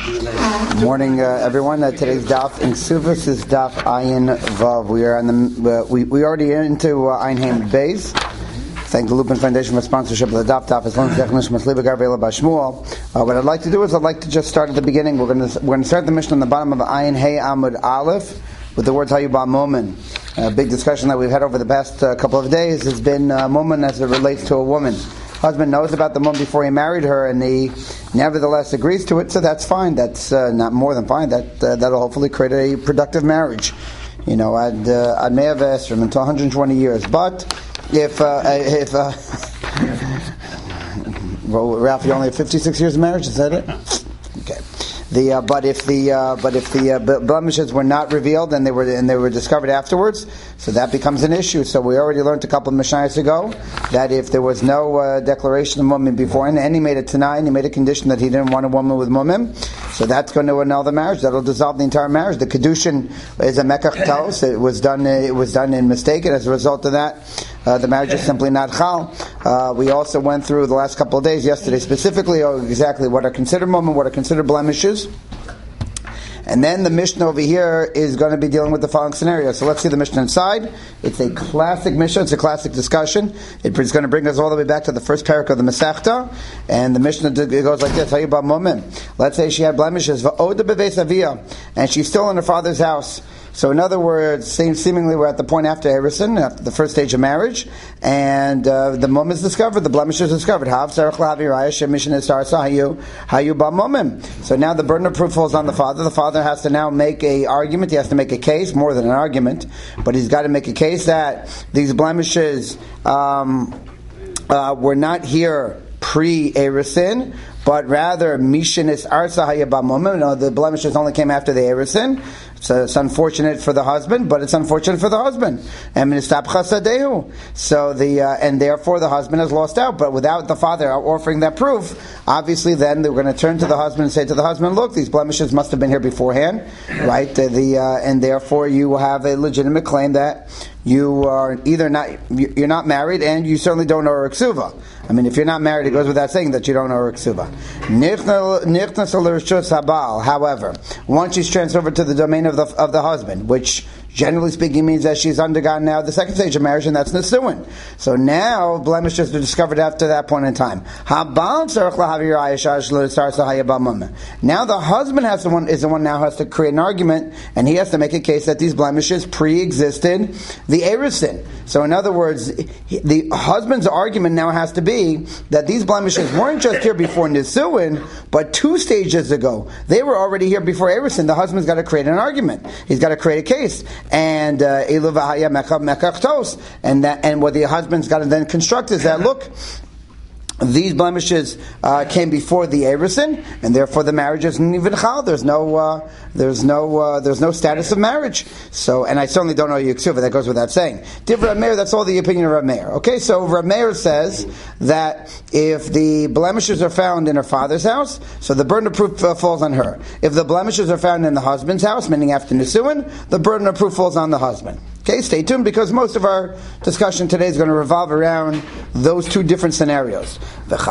Good morning, everyone. Today's daf in Ksuvos is daf Ayin Vav. We are on the we already into Ayin Hamed Beis. Thank the Lupin Foundation for sponsorship of the daf. As long as what I'd like to do is I'd like to just start at the beginning. We're going to start the mission on the bottom of Ayin Hey Amud Aleph with the words Hayu Ba'momen. A big discussion that we've had over the past couple of days has been Momen as it relates to a woman. Husband knows about the woman before he married her, and he nevertheless agrees to it. So that's fine. That's not more than fine. That'll hopefully create a productive marriage. You know, I may have asked him until 120 years, but if well, Ralph, you only have 56 years of marriage. Is that it? Okay. But if the blemishes were not revealed and they were discovered afterwards, so that becomes an issue. So we already learned a couple of Mishnayos ago that if there was no declaration of woman beforehand, and he made it tonight, and he made a condition that he didn't want a woman with mumim, so that's going to annul the marriage. That'll dissolve the entire marriage. The kedushin is a mekach tos. It was done in mistake, and as a result of that, the marriage is simply not chal. We also went through the last couple of days, yesterday specifically, exactly what are considered mumim, what are considered blemishes. And then the Mishnah over here is going to be dealing with the following scenario. So let's see the Mishnah inside. It's a classic Mishnah. It's a classic discussion. It's going to bring us all the way back to the first parak of the Masechta. And the Mishnah goes like this. Hayu Ba'momen. Let's say she had blemishes. Va'oda beveis avia. And she's still in her father's house. So in other words, seemingly we're at the point after Erison, after the first stage of marriage, and the mum is discovered, the blemish is discovered. So now the burden of proof falls on the father. The father has to now make an argument. He has to make a case, more than an argument, but he's got to make a case that these blemishes were not here pre-Erison, but rather Mishinis Arsa Hayabamum. No, the blemishes only came after the Erison. So it's unfortunate for the husband, but it's unfortunate for the husband. So and therefore the husband has lost out. But without the father offering that proof, obviously then we're going to turn to the husband and say to the husband, look, these blemishes must have been here beforehand, right? And therefore you have a legitimate claim that you are either you're not married, and you certainly don't know her ksuva. I mean, if you're not married, it goes without saying that you don't know her ksuva. However, once she's transferred to the domain of the husband, which generally speaking means that she's undergone now the second stage of marriage, and that's Nisuin. So now blemishes are discovered after that point in time. Now the husband is the one now has to create an argument, and he has to make a case that these blemishes pre-existed the Erison. So in other words, the husband's argument now has to be that these blemishes weren't just here before Nisuin, but 2 stages ago. They were already here before Erison. The husband's got to create an argument. He's got to create a case. And and what the husband's got to then construct is that, look, these blemishes came before the Erison, and therefore the marriage isn't even chal. There's no status of marriage. So, and I certainly don't know Yeksuva. That goes without saying. Divrei Rav Meir, that's all the opinion of Rav Meir. Okay, so Rav Meir says that if the blemishes are found in her father's house, so the burden of proof falls on her. If the blemishes are found in the husband's house, meaning after Nisuin, the burden of proof falls on the husband. Okay, stay tuned, because most of our discussion today is going to revolve around those 2 different scenarios. And the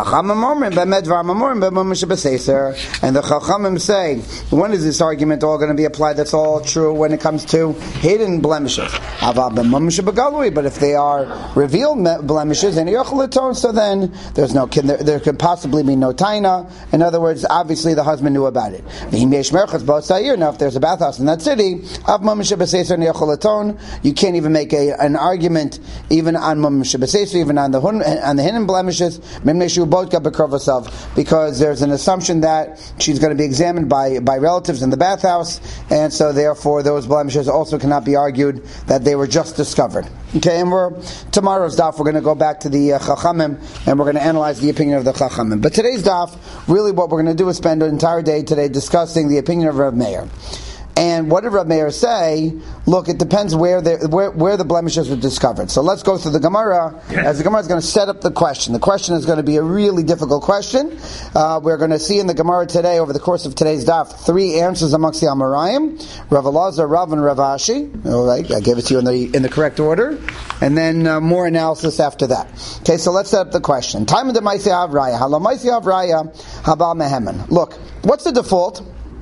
Chachamim say, when is this argument all going to be applied? That's all true when it comes to hidden blemishes. But if they are revealed blemishes, so then there could possibly be no taina. In other words, obviously the husband knew about it. Now, if there's a bathhouse in that city, you can't even make an argument even on even on the hidden blemishes, because there's an assumption that she's going to be examined by relatives in the bathhouse, and so therefore those blemishes also cannot be argued that they were just discovered. Okay, and tomorrow's daf we're going to go back to the Chachamim, and we're going to analyze the opinion of the Chachamim. But today's daf, really what we're going to do is spend an entire day today discussing the opinion of Rav Meir. And what did Rav Meir say? Look, it depends where the blemishes were discovered. So let's go through the Gemara, as the Gemara is going to set up the question. The question is going to be a really difficult question. We're going to see in the Gemara today, over the course of today's daf, 3 answers amongst the Amoraim: Rav Elazar, Rav, and Rav Ashi. All right, I gave it to you in the correct order, and then more analysis after that. Okay, so let's set up the question. Time of the Maisi Avraya, Hala Maisi Avraya, Haba Mehemen. Look, what's the default?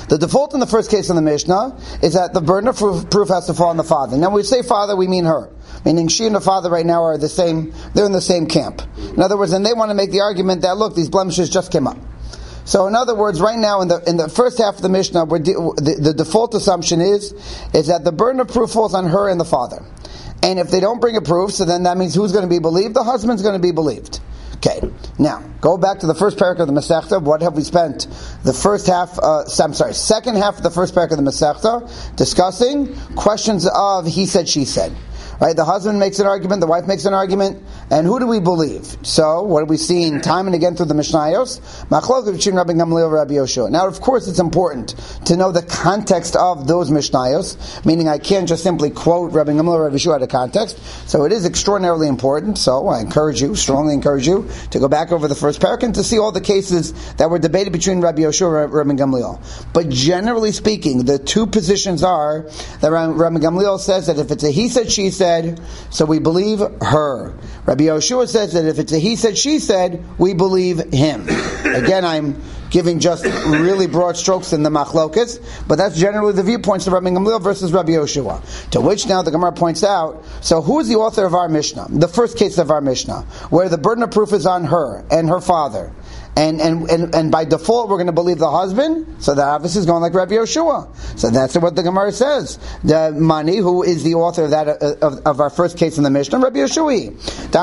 The default in the first case in the Mishnah is that the burden of proof has to fall on the father. Now, when we say father, we mean her. Meaning she and the father right now are the same, they're in the same camp. In other words, and they want to make the argument that, look, these blemishes just came up. So in other words, right now in the first half of the Mishnah, the default assumption is that the burden of proof falls on her and the father. And if they don't bring a proof, so then that means who's going to be believed? The husband's going to be believed. Okay, now, go back to the first parak of the Masechta. What have we spent the second half of the first parak of the Masechta discussing? Questions of he said, she said. Right, the husband makes an argument, the wife makes an argument, and who do we believe? So, what have we seen time and again through the Mishnayos? Machlokes between Rabbi Gamliel and Rabbi Yoshua. Now, of course, it's important to know the context of those Mishnayos, meaning I can't just simply quote Rabbi Gamliel or Rabbi Yoshua out of context. So, it is extraordinarily important. So, I strongly encourage you, to go back over the first parak and to see all the cases that were debated between Rabbi Yoshua and Rabbi Gamliel. But generally speaking, the two positions are that Rabbi Gamliel says that if it's a he said, she said, so we believe her. Rabbi Yoshua says that if it's a he said, she said, we believe him. Again, I'm giving just really broad strokes in the machlokas, but that's generally the viewpoints of Rabbi Gamliel versus Rabbi Yoshua. To which now the Gemara points out, so who is the author of our Mishnah? The first case of our Mishnah, where the burden of proof is on her and her father. And by default, we're going to believe the husband. So that obviously is going like Rabbi Yoshua. So that's what the Gemara says. The Mani, who is the author of that of our first case in the Mishnah, Rabbi Yoshua.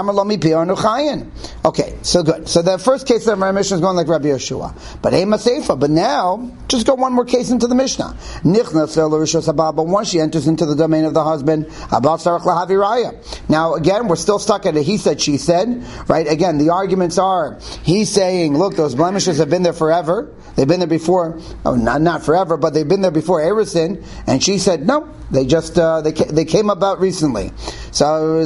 Okay, so good. So the first case of our Mishnah is going like Rabbi Yoshua. But now, just go one more case into the Mishnah. But once she enters into the domain of the husband, now again, we're still stuck at a he said, she said. Right? Again, the arguments are, he's saying, look, those blemishes have been there forever. They've been there before, not forever, but they've been there before Erisin. And she said, no, they just they came about recently. So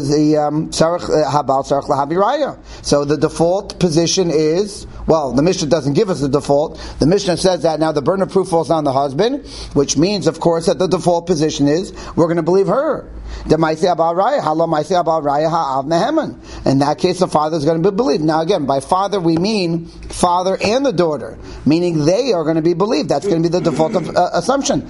so the default position is, well, the Mishnah doesn't give us the default. The Mishnah says that now the burden of proof falls on the husband, which means, of course, that the default position is we're going to believe her. In that case, the father is going to be believed. Now, again, by father we mean father and the daughter, meaning they are going to be believed. That's going to be the default assumption.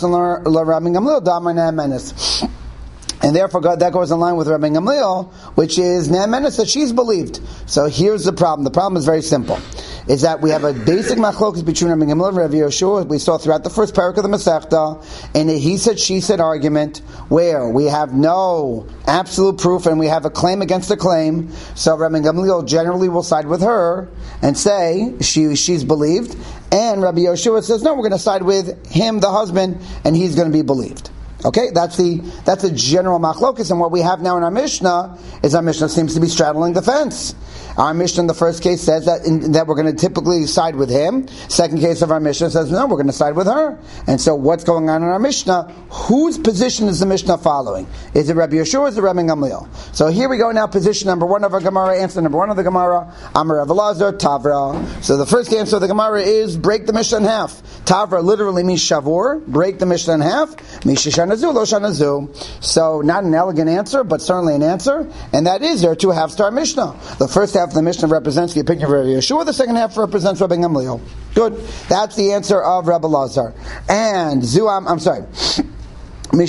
And therefore, that goes in line with Rabbi Gamliel, which is Ne'emenes, that she's believed. So here's the problem. The problem is very simple. Is that we have a basic machlokas between Rabbi Gamliel and Rabbi Yoshua. We saw throughout the first parak of the Masechta, in a he said, she said argument, where we have no absolute proof and we have a claim against a claim. So Rabbi Gamliel generally will side with her and say she's believed. And Rabbi Yoshua says, no, we're going to side with him, the husband, and he's going to be believed. Okay, that's a general machlokas, and what we have now in our Mishnah is our Mishnah seems to be straddling the fence. Our Mishnah in the first case says that we're going to typically side with him. Second case of our Mishnah says no, we're going to side with her. And so what's going on in our Mishnah? Whose position is the Mishnah following? Is it Rabbi Yoshua or is it Rabbi Gamliel? So here we go now, position number one of our Gemara, answer number one of the Gemara, Amar Rav Elazar, Tavra. So the first answer of the Gemara is break the Mishnah in half. Tavra literally means shavur, break the Mishnah in half, mishishanazu, lo shanazu. So not an elegant answer, but certainly an answer, and that is there are two halves to our Mishnah. The first half of the Mishnah represents the opinion of Rabbi Yoshua, the second half represents Rabbi Gamliel. Good. That's the answer of Rabbi Elazar. And I'm sorry. And then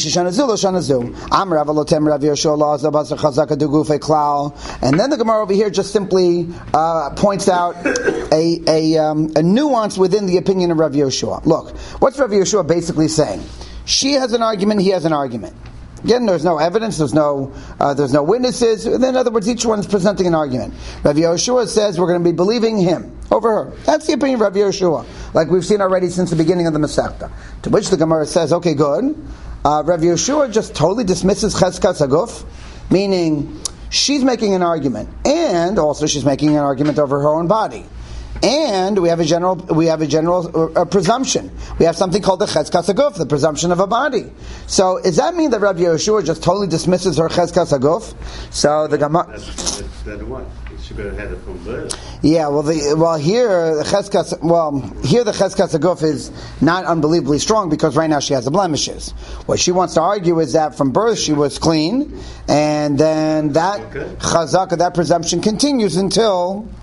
the Gemara over here just simply points out a nuance within the opinion of Rav Yoshua. Look, what's Rav Yoshua basically saying? She has an argument, he has an argument. Again, there's no evidence, there's no witnesses. In other words, each one is presenting an argument. Rav Yoshua says we're going to be believing him over her. That's the opinion of Rav Yoshua, like we've seen already since the beginning of the Masechta. To which the Gemara says, okay, good. Rav Yoshua just totally dismisses Cheskas Haguf, meaning she's making an argument, and also she's making an argument over her own body. And we have a general presumption. We have something called the Cheskas Haguf, the presumption of a body. So does that mean that Rav Yoshua just totally dismisses her Cheskas Haguf? So the Gemara. That's what? She better have it from birth. Yeah, here the Cheskas Haguf is not unbelievably strong because right now she has the blemishes. What she wants to argue is that from birth she was clean, and then that chazaka, that presumption continues until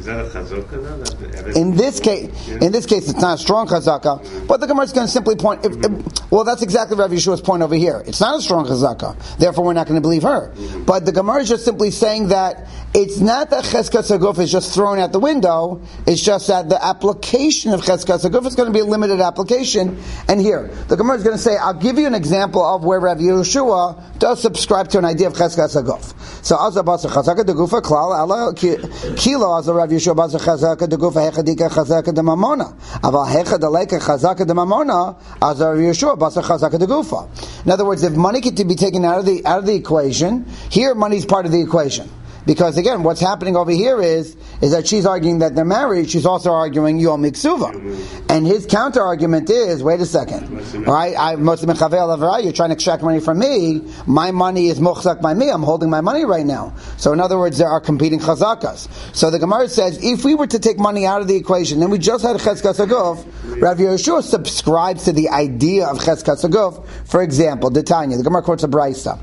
Is that a chazaka? In this case, it's not a strong chazaka, but the Gemara is going to simply point. Well, that's exactly Rav Yeshua's point over here. It's not a strong chazaka, therefore we're not going to believe her. But the Gemara is just simply saying that it's not that cheskas haguf is just thrown out the window. It's just that the application of cheskas haguf is going to be a limited application. And here, the Gemara is going to say, I'll give you an example of where Rav Yeshua does subscribe to an idea of cheskas haguf. So, Azar Basar Chazaka Degufa Klal Ala Kilo Azar Rav Yeshua Basar Chazaka Degufa Hechadika Chazaka de Mamona. Aval Hechad Aleka Chazaka de Mamona Azar Rav Yeshua Basar Chazaka Degufa. In other words, if money can be taken out of the equation, here money is part of the equation. Because again, what's happening over here is that she's arguing that they're married. She's also arguing Yom Miksuva, and his counter argument is, wait a second, all right? You're trying to extract money from me. My money is mochzak by me. I'm holding my money right now. So in other words, there are competing chazakas. So the Gemara says, if we were to take money out of the equation, and we just had cheskas haguf, Rav Yeshua subscribes to the idea of cheskas haguf. For example, Tanya, the Gemara quotes a brayta.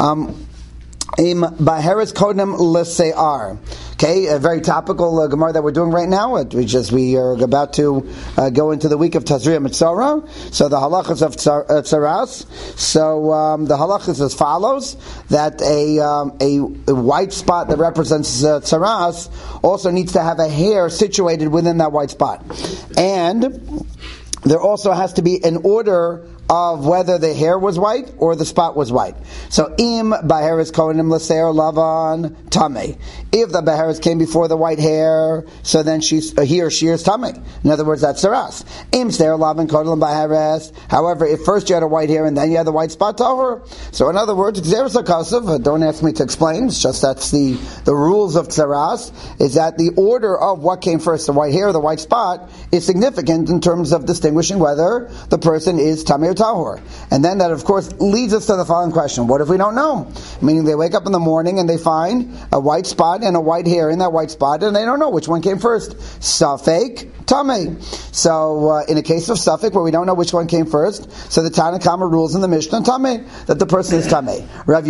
Im Baheres Kodem L'Se'ar. Okay, a very topical Gemara that we're doing right now. We are about to go into the week of Tazria Mitzorah. So the halachas of Tzaras. So the halachas is as follows: that a white spot that represents Tzaras also needs to have a hair situated within that white spot, and there also has to be an order of whether the hair was white or the spot was white. So, im baheres kohenim l'seir lavan tamei. If the baheres came before the white hair, so then he or she is tamei. In other words, that's saras. Im seir lavan kohenim baheres. However, if first you had a white hair and then you had the white spot tahor. So, in other words, gzeres hakasav. Don't ask me to explain. It's just that's the rules of saras. Is that the order of what came first, the white hair or the white spot, is significant in terms of distinguishing whether the person is tamei or tahor. And then that, of course, leads us to the following question. What if we don't know? Meaning they wake up in the morning and they find a white spot and a white hair in that white spot, and they don't know which one came first. Safek, tamei. So, in a case of Safek, where we don't know which one came first, so the Tanna Kama rules in the Mishnah, tamei, that the person is tamei. Rabbi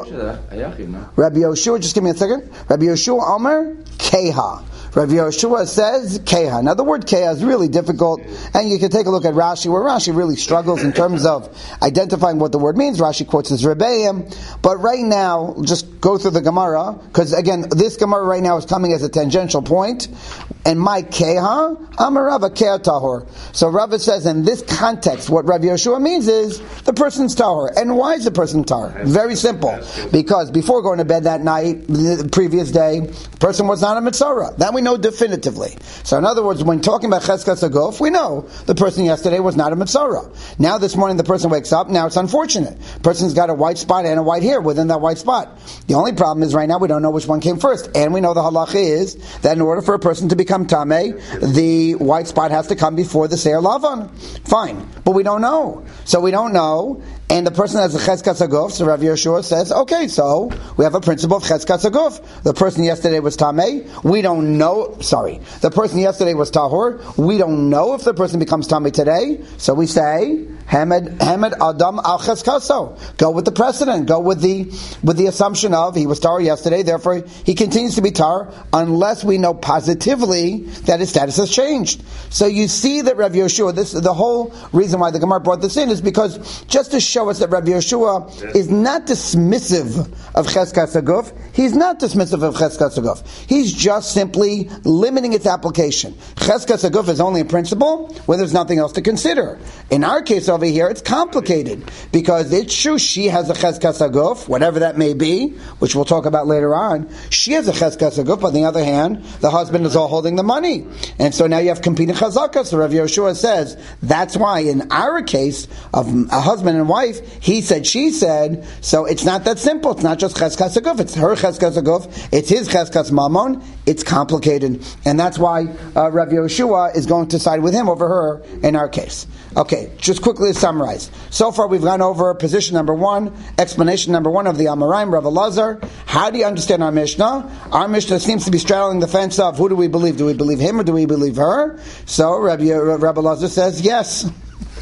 Yoshua, just give me a second. Rabbi Yoshua Omer, keha. Rabbi Yoshua says keha. Now the word keha is really difficult, and you can take a look at Rashi, where Rashi really struggles in terms of identifying what the word means. Rashi quotes his Rebbeim, but right now, just go through the Gemara, because again, this Gemara right now is coming as a tangential point, and my keha, Amar Rava keha tahor. So Rava says in this context, what Rabbi Yoshua means is, the person's tahor. And why is the person tahor? Very simple. Because before going to bed that night, the previous day, the person was not a mitzvah. That we know definitively. So in other words, when talking about cheskas haguf, we know the person yesterday was not a mitzvah. Now this morning the person wakes up, now it's unfortunate. The person's got a white spot and a white hair within that white spot. The only problem is right now we don't know which one came first. And we know the halacha is that in order for a person to become tamei, the white spot has to come before the seir lavan. Fine. But we don't know. So we don't know. And the person has a cheskas haguf, so Rav Yeshua says, okay, so we have a principle of cheskas haguf. The person yesterday was tamei. We don't know, the person yesterday was tahor. We don't know if the person becomes tamei today. So we say, Hamed Adam al cheskaso. Go with the precedent. Go with the assumption of he was tahor yesterday, therefore he continues to be tahor unless we know positively that his status has changed. So you see that Rav Yeshua, the whole reason why the Gemara brought this in is because just to show us that Rabbi Yeshua is not dismissive of cheskas haguf. He's not dismissive of cheskas haguf. He's just simply limiting its application. Cheskas haguf is only a principle where there's nothing else to consider. In our case over here, it's complicated because it's true she has a cheskas haguf, whatever that may be, which we'll talk about later on. She has a cheskas haguf. On the other hand, the husband is all holding the money, and so now you have competing chazakas. So Rabbi Yeshua says that's why in our case of a husband and wife, he said, she said, so it's not that simple. It's not just cheskas haguf. It's her cheskas haguf. It's his cheskas mamon. It's complicated. And that's why Rabbi Yeshua is going to side with him over her in our case. Okay, just quickly to summarize. So far we've gone over position number 1, explanation number 1 of the Amoraim, Rav Elazar. How do you understand our Mishnah? Our Mishnah seems to be straddling the fence of who do we believe? Do we believe him or do we believe her? So Rabbi Elazar says yes.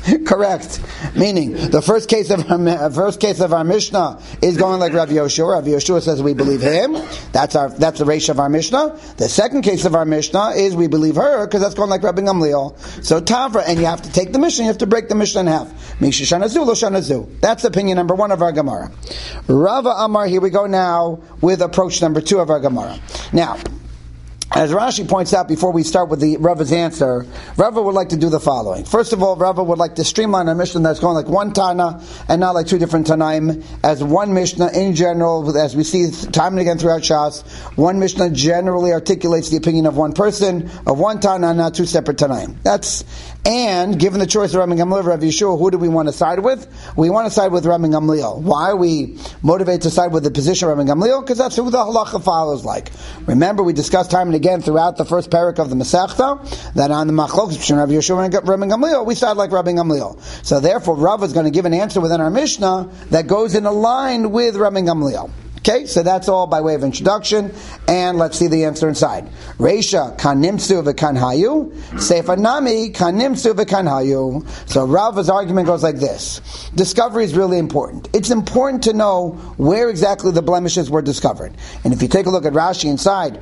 Correct. Meaning, the first case of our Mishnah is going like Rav Yoshua. Rav Yoshua says we believe him. That's the ratio of our Mishnah. The second case of our Mishnah is we believe her because that's going like Rabbi Gamliel. So Tavra, and you have to take the Mishnah. You have to break the Mishnah in half. Misha Shanazu, Lo Shanazu. That's opinion number 1 of our Gemara. Rava Amar. Here we go now with approach number 2 of our Gemara. Now, as Rashi points out before we start with the Rava's answer, Rava would like to do the following. First of all, Rava would like to streamline a Mishnah that's going like one Tana and not like 2 different Tanaim, as one Mishnah in general, as we see time and again throughout Shas, one Mishnah generally articulates the opinion of one person, of one Tana, and not 2 separate Tanaim. And given the choice of Rabbi Gamliel and Rav Yeshua, who do we want to side with? We want to side with Rabbi Gamliel. Why are we motivated to side with the position of Rabbi Gamliel? Because that's who the halacha follows like. Remember, we discussed time and again throughout the first parak of the Masechta that on the machlokes between Rav Yeshua and Rabbi Gamliel, we side like Rabbi Gamliel. So therefore, Rav is going to give an answer within our Mishnah that goes in a line with Rabbi Gamliel. Okay, so that's all by way of introduction, and let's see the answer inside. Reisha kanimtsu v'kanhayu, Seifa nami kanimtsu v'kanhayu. So Rava's argument goes like this. Discovery is really important. It's important to know where exactly the blemishes were discovered. And if you take a look at Rashi inside,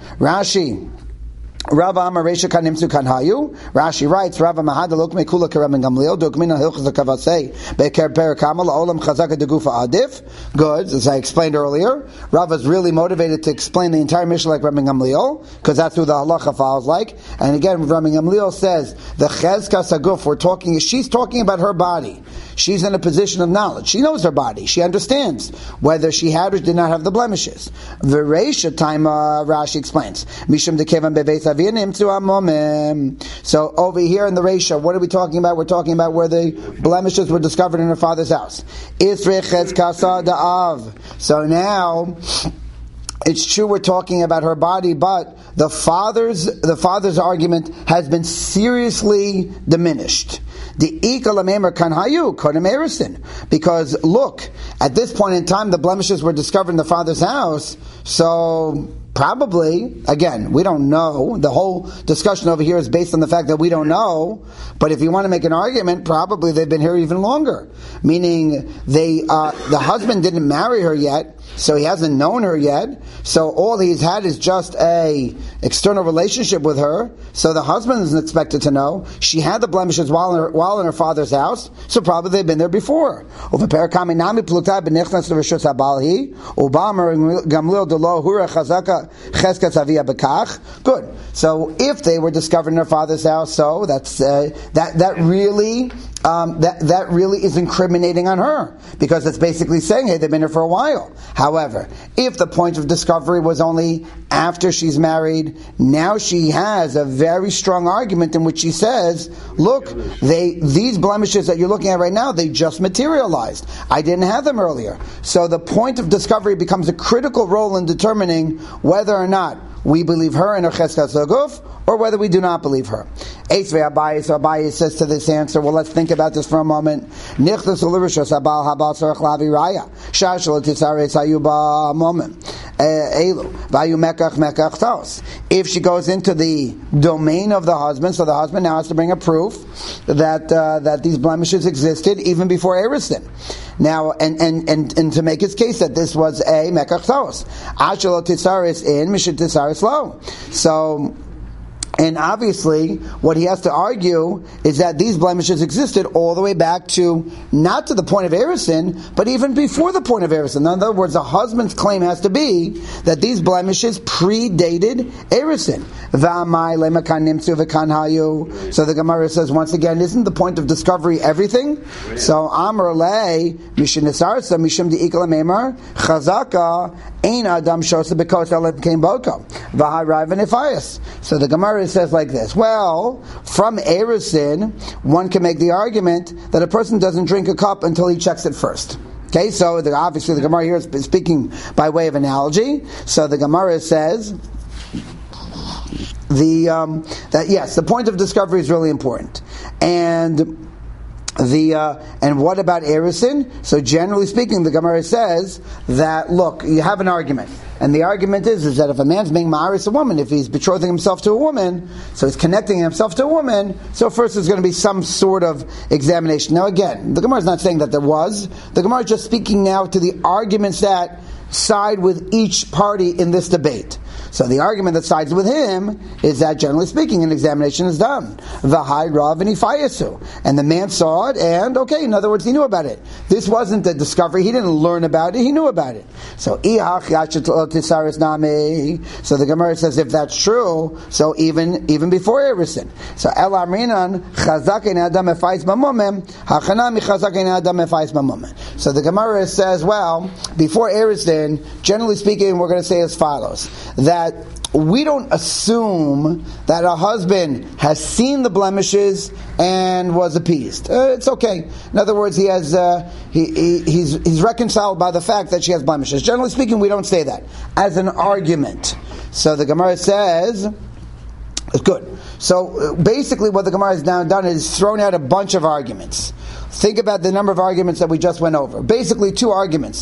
Rava Amar Reisha Kanimtsu Kanhayu. Rashi writes, Rava Mahadalok Mekula Kerem Gamliel Dokmina Hilchas Kavasei Beker Perikamal Olam Chazaka Degufa Adif. Good, as I explained earlier. Rava is really motivated to explain the entire Mishnah like Rabbi Gamliel, because that's who the halacha follows like. And again, Rabbi Gamliel says the Chezkas Aguf. She's talking about her body. She's in a position of knowledge. She knows her body. She understands whether she had or did not have the blemishes. The Reisha time, Rashi explains. Mishum dekevan beveis avinim tu amomim. So over here in the Reisha, what are we talking about? We're talking about where the blemishes were discovered in her father's house. Isrechetz kasa da'av. So now, it's true we're talking about her body, but the father's argument has been seriously diminished. The ikalamemer kanhayu kodem erisin, because look, at this point in time, the blemishes were discovered in the father's house. So probably, again, we don't know. The whole discussion over here is based on the fact that we don't know. But if you want to make an argument, probably they've been here even longer. Meaning, the husband didn't marry her yet, so he hasn't known her yet. So all he's had is just a external relationship with her. So the husband isn't expected to know. She had the blemishes while in her father's house, so probably they've been there before. Good. So if they were discovered in her father's house, so that's that really is incriminating on her, because it's basically saying, hey, they've been here for a while. However, if the point of discovery was only after she's married, now she has a very strong argument in which she says, look, these blemishes that you're looking at right now, they just materialized. I didn't have them earlier. So the point of discovery becomes a critical role in determining whether or not we believe her in her cheskas haguf, or whether we do not believe her. Eitzvei Abaye, so Abaye says to this answer, well, let's think about this for a moment. Nichtas ulirishos habal habal tzarech lavi raya. Shashal titzaretz hayuba moment. Elu vayu mekach taos. If she goes into the domain of the husband, so the husband now has to bring a proof that these blemishes existed even before Erisin. Now, and to make his case that this was a mekach taos. Ashalo titzaretz in, mishit titzaretz lo. So, and obviously, what he has to argue is that these blemishes existed all the way back to, not to the point of Erisin, but even before the point of Erisin. In other words, the husband's claim has to be that these blemishes predated Erisin. So the Gemara says, once again, isn't the point of discovery everything? So, Amar lei, Mishin Nisarsa, Mishim di Ikala Memar, Chazaka, Ein Adam Shosa Bekos Elet Came Boko, Vahai Nefayas. So the Gemara says like this. Well, from Erisin, one can make the argument that a person doesn't drink a cup until he checks it first. Okay, so obviously the Gemara here is speaking by way of analogy. So the Gemara says that yes, the point of discovery is really important, and And what about Erisin? So generally speaking, the Gemara says that, look, you have an argument. And the argument is that if a man's being ma'aris a woman, if he's betrothing himself to a woman, so he's connecting himself to a woman, so first there's going to be some sort of examination. Now again, the Gemara is not saying that there was. The Gemara is just speaking now to the arguments that side with each party in this debate. So the argument that sides with him is that, generally speaking, an examination is done. V'hai rav v'nifayasu. And the man saw it, and okay, in other words, he knew about it. This wasn't a discovery. He didn't learn about it. He knew about it. So ihach yachet tisaris nami. So the Gemara says, if that's true, so even before Erisin. So el amrinan chazak ein adam efais b'momem hachanami chazak ein adam efais b'momem. So the Gemara says, well, before Erisin, generally speaking, we're going to say as follows: that we don't assume that a husband has seen the blemishes and was appeased. It's okay. In other words, he has he's reconciled by the fact that she has blemishes. Generally speaking, we don't say that as an argument. So the Gemara says, it's good. So basically what the Gemara has now done is thrown out a bunch of arguments. Think about the number of arguments that we just went over. Basically, two arguments.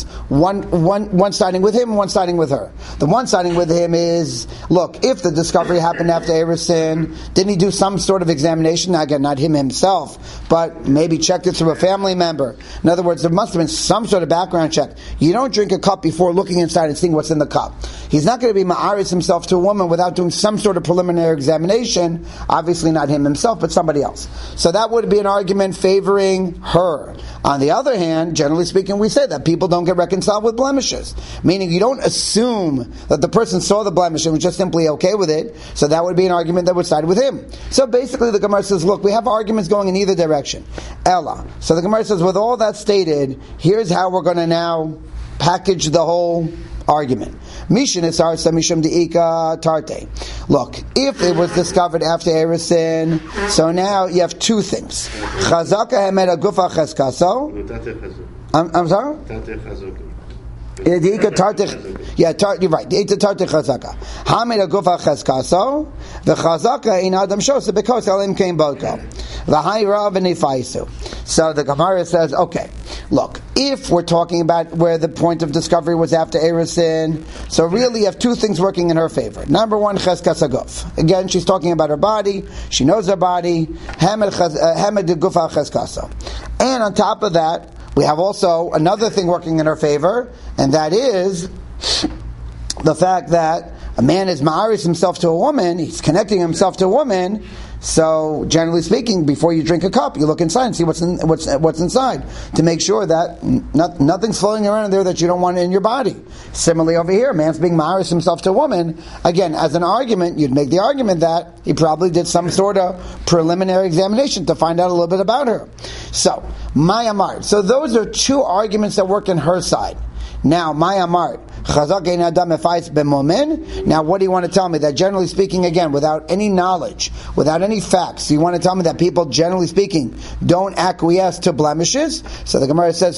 One siding with him, one siding with her. The one siding with him is, look, if the discovery happened after Erisin, didn't he do some sort of examination? Again, not him himself, but maybe checked it through a family member. In other words, there must have been some sort of background check. You don't drink a cup before looking inside and seeing what's in the cup. He's not going to be ma'aris himself to a woman without doing some sort of preliminary examination. Obviously not him himself, but somebody else. So that would be an argument favoring her. On the other hand, generally speaking, we say that people don't get reconciled with blemishes. Meaning you don't assume that the person saw the blemish and was just simply okay with it. So that would be an argument that would side with him. So basically the Gemara says, look, we have arguments going in either direction. Ella. So the Gemara says, with all that stated, here's how we're going to now package the whole argument. Mishin isar samisham deika tarte. Look, if it was discovered after Erisin, so now you have two things. Chazaka hemed agufa cheskaso. I'm sorry? Yeah, you're right. The tartich chazaka. Hamed agufa cheskaso. The chazaka in adam shosa because elim came boko. V'hai rav v'nifaisu. So the Gemara says, okay, look, if we're talking about where the point of discovery was after Erisin, so really you have two things working in her favor. Number one, cheskas aguf. Again, she's talking about her body. She knows her body. Hamed gufa cheskaso. And on top of that, we have also another thing working in her favor, and that is the fact that a man is ma'aris himself to a woman, he's connecting himself to a woman. So, generally speaking, before you drink a cup, you look inside and see what's inside to make sure that nothing's floating around in there that you don't want in your body. Similarly, over here, a man's being ma'aris himself to a woman. Again, as an argument, you'd make the argument that he probably did some sort of preliminary examination to find out a little bit about her. So, Maya Mart. So, those are two arguments that work in her side. Now, Maya Mart. Now, what do you want to tell me? That generally speaking, again, without any knowledge, without any facts, you want to tell me that people, generally speaking, don't acquiesce to blemishes? So the Gemara says,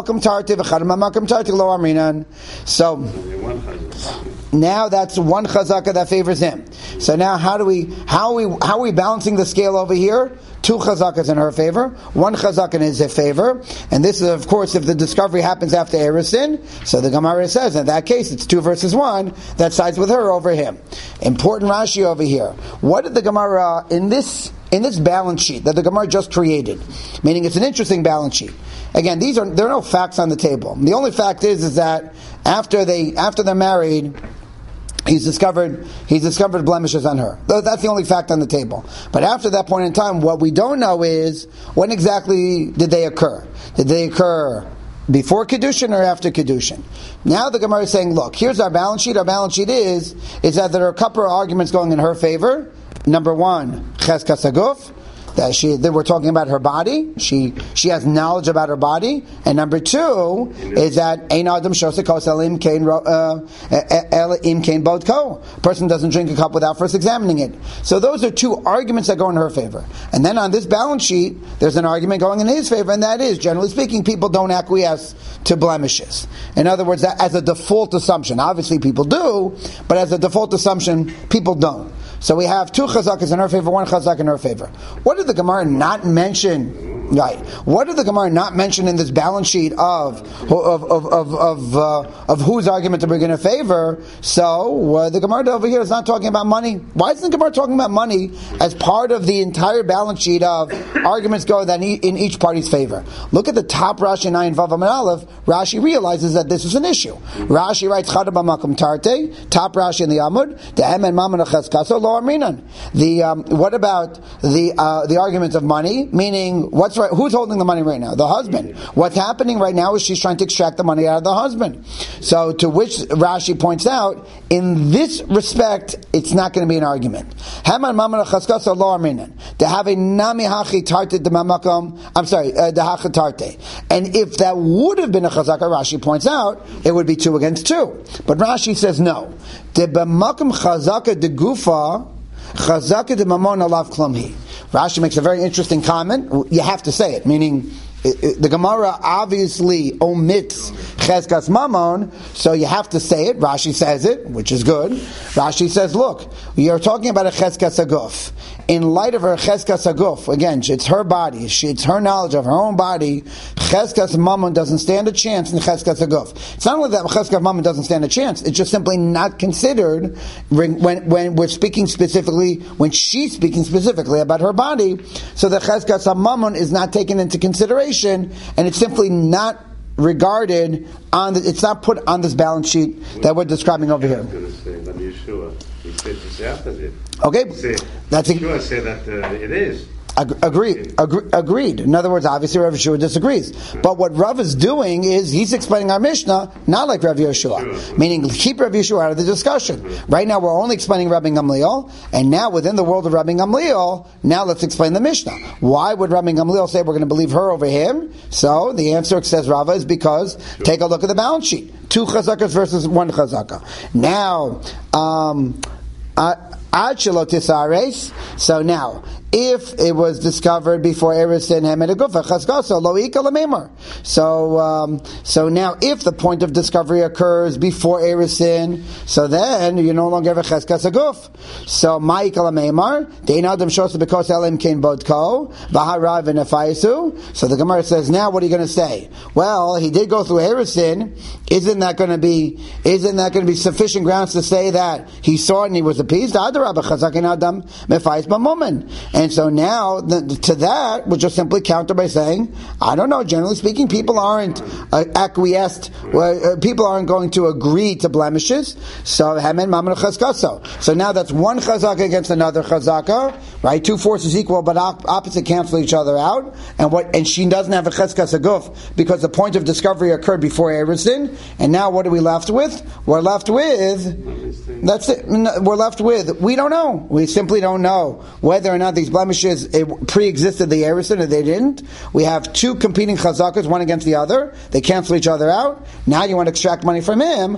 so now that's one chazaka that favors him. So now how are we balancing the scale over here? Two chazakas in her favor, one chazak in his favor, and this is, of course, if the discovery happens after Erisin. So the Gemara says, in that case, it's 2 versus 1 that sides with her over him. Important Rashi over here. What did the Gemara in this balance sheet that the Gemara just created? Meaning, it's an interesting balance sheet. Again, there are no facts on the table. The only fact is that after they're married, He's discovered blemishes on her. That's the only fact on the table. But after that point in time, what we don't know is when exactly did they occur. Did they occur before Kedushin or after Kedushin? Now the Gemara is saying, look, here's our balance sheet. Our balance sheet is that there are a couple of arguments going in her favor. Number one, Cheskas Haguf. That we're talking about her body. She has knowledge about her body. And number two is that Ein Adam Shosekos Elim Kain Bodko. Person doesn't drink a cup without first examining it. So those are two arguments that go in her favor. And then on this balance sheet, there's an argument going in his favor, and that is, generally speaking, people don't acquiesce to blemishes. In other words, that as a default assumption. Obviously people do, but as a default assumption, people don't. So we have two chazakas in her favor, one chazak in her favor. What did the Gemara not mention Right. What did the Gemara not mention in this balance sheet of whose argument that we're going to favor? So the Gemara over here is not talking about money. Why isn't the Gemara talking about money as part of the entire balance sheet of arguments go that in each party's favor? Look at the top Rashi 9 Vav Amud Aleph. Rashi realizes that this is an issue. Rashi writes Chada b'makom tarte. Top Rashi in the Amud. The Emen Mammon Cheskaso Lo Aminan. What about the argument of money? Meaning, what's right? Who's holding the money right now? The husband. What's happening right now is she's trying to extract the money out of the husband. So, to which Rashi points out, in this respect, it's not going to be an argument. Haman Mammon Cheskaso Lo Aminan. To have a nami hachi tarte d'mamakom. I'm sorry, the tarte. And if that would have been a chazaka, Rashi points out, it would be 2 against 2. But Rashi says no. De b'makom chazaka de gufa, chazaka de mamon alav klamhi. Rashi makes a very interesting comment. You have to say it, meaning the Gemara obviously omits cheskas mamon, so you have to say it. Rashi says it, which is good. Rashi says, look, you're talking about a cheskas aguf. In light of her cheskas aguf, again, it's her body, it's her knowledge of her own body, cheskas mamon doesn't stand a chance in cheskas aguf. It's not only that cheskas mamon doesn't stand a chance, it's just simply not considered when we're speaking specifically, when she's speaking specifically about her body, so the cheskas mamon is not taken into consideration, and it's simply not regarded on it's not put on this balance sheet that we're describing over here. Okay, that's Yeshua say that it is. Agreed. In other words, obviously Rav Yeshua disagrees. But what Rav is doing is he's explaining our Mishnah, not like Rav Yeshua. Meaning, keep Rav Yeshua out of the discussion. Right now, we're only explaining Rabbi Gamliel, and now within the world of Rabbi Gamliel, now let's explain the Mishnah. Why would Rabbi Gamliel say we're going to believe her over him? So the answer, says Rava, is because take a look at the balance sheet: 2 chazakas versus 1 chazaka. Now, so now, if it was discovered before Erisin Hemed Agufa Chaskaso Lo Ika Lamemar. So now, if the point of discovery occurs before Erisin, so then you no longer have a Cheskas Aguf. So Ma'ika Lamemar Dein Adam Shosa Bekos Elim Kein Bodko V'Harav V'Nefaisu. So the Gemara says, now what are you going to say? Well, he did go through Erisin. Isn't that going to be sufficient grounds to say that he saw it and he was appeased? Adarabah Chazakin Adam Mefais B'Momen. And so now, to that, we'll just simply counter by saying, I don't know, generally speaking, people aren't acquiesced, people aren't going to agree to blemishes, so Hamen Mammon Chaskaso. So now that's 1 chazaka against another chazaka, right? 2 forces equal, but opposite cancel each other out, and she doesn't have a cheskas aguf, because the point of discovery occurred before Erisin, and now what are we left with? We're left with, that's it, we're left with, we don't know. We simply don't know whether or not these blemishes pre-existed the Erisin or they didn't. We have 2 competing chazakas, one against the other. They cancel each other out. Now you want to extract money from him.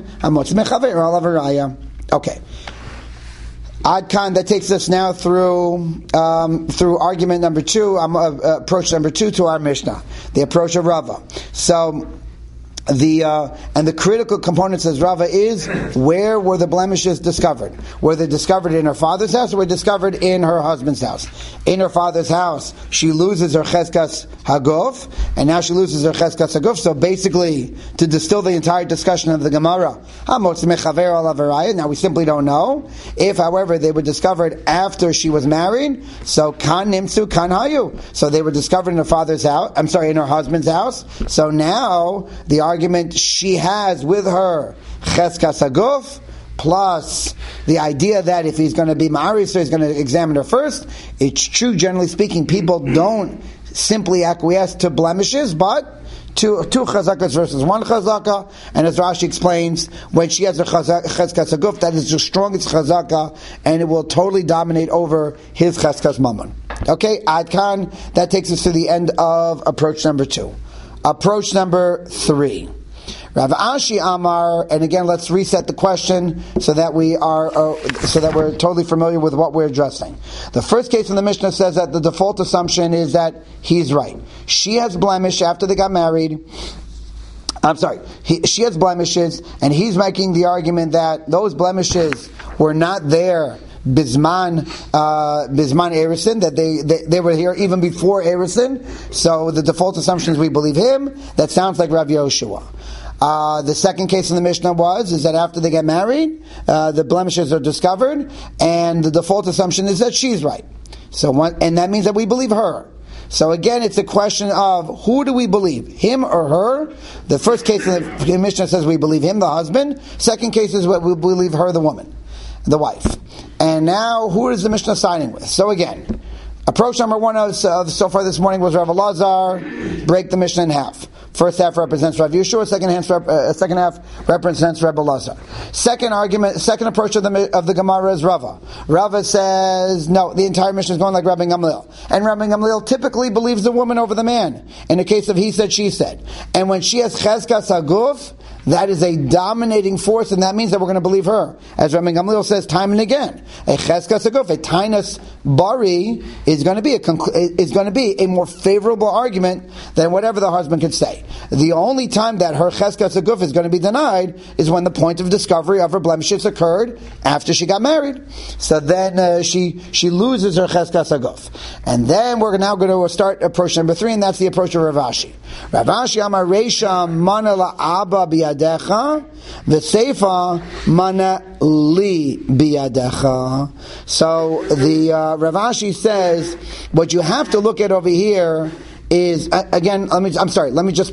Okay. Ad Khan, that takes us now through argument number 2, approach number 2 to our Mishnah, the approach of Rava. So, and the critical component, says Rava, is where were the blemishes discovered? Were they discovered in her father's house or were they discovered in her husband's house? In her father's house, she loses her cheskas haguf, and now she loses her cheskas haguf. So basically, to distill the entire discussion of the Gemara, now we simply don't know. If, however, they were discovered after she was married, so kan nimsu kan hayu. So they were discovered in her father's house, in her husband's house. So now, the argument she has with her cheskas haguf, plus the idea that if he's going to be ma'ari, so he's going to examine her first. It's true, generally speaking, people don't simply acquiesce to blemishes, but two chazakas versus 1 chazaka. And as Rashi explains, when she has a cheskas haguf, that is the strongest chazaka, and it will totally dominate over his cheskas mammon. Okay, Ad Khan, that takes us to the end of approach number 2. Approach number 3. Rav Ashi Amar, and again, let's reset the question so that we're totally familiar with what we're addressing. The first case in the Mishnah says that the default assumption is that he's right. She has blemish after they got married. She has blemishes, and he's making the argument that those blemishes were not there Bisman Erisin, that they were here even before Erisin. So the default assumption is we believe him. That sounds like Rav Yoshua. The second case in the Mishnah is that after they get married, the blemishes are discovered, and the default assumption is that she's right. And that means that we believe her. So again, it's a question of who do we believe, him or her? The first case in the Mishnah says we believe him, the husband. Second case is what we believe her, the woman, the wife. And now, who is the Mishnah siding with? So again, approach number one of so far this morning was Rav Elazar, break the Mishnah in half. First half represents Rav Yeshua, second half represents Rav Elazar. Second approach of the Gemara is Rava. Rava says, no, the entire Mishnah is going like Rabbi Gamliel. And Rabbi Gamliel typically believes the woman over the man, in the case of he said, she said. And when she has chezkas haguf, that is a dominating force, and that means that we're going to believe her. As Rabbi Gamliel says time and again, a chezkas haguf, a tainus bari, is going to be a more favorable argument than whatever the husband could say. The only time that her chezkas haguf is going to be denied is when the point of discovery of her blemishes occurred after she got married. So then she loses her chezkas haguf. And then we're now going to start approach number 3, and that's the approach of Rav Ashi. Rav Ashi amar reisha mana la'aba biyadecha v'seifa mana li biyadecha. So the Rav Ashi says what you have to look at over here is again. Let me just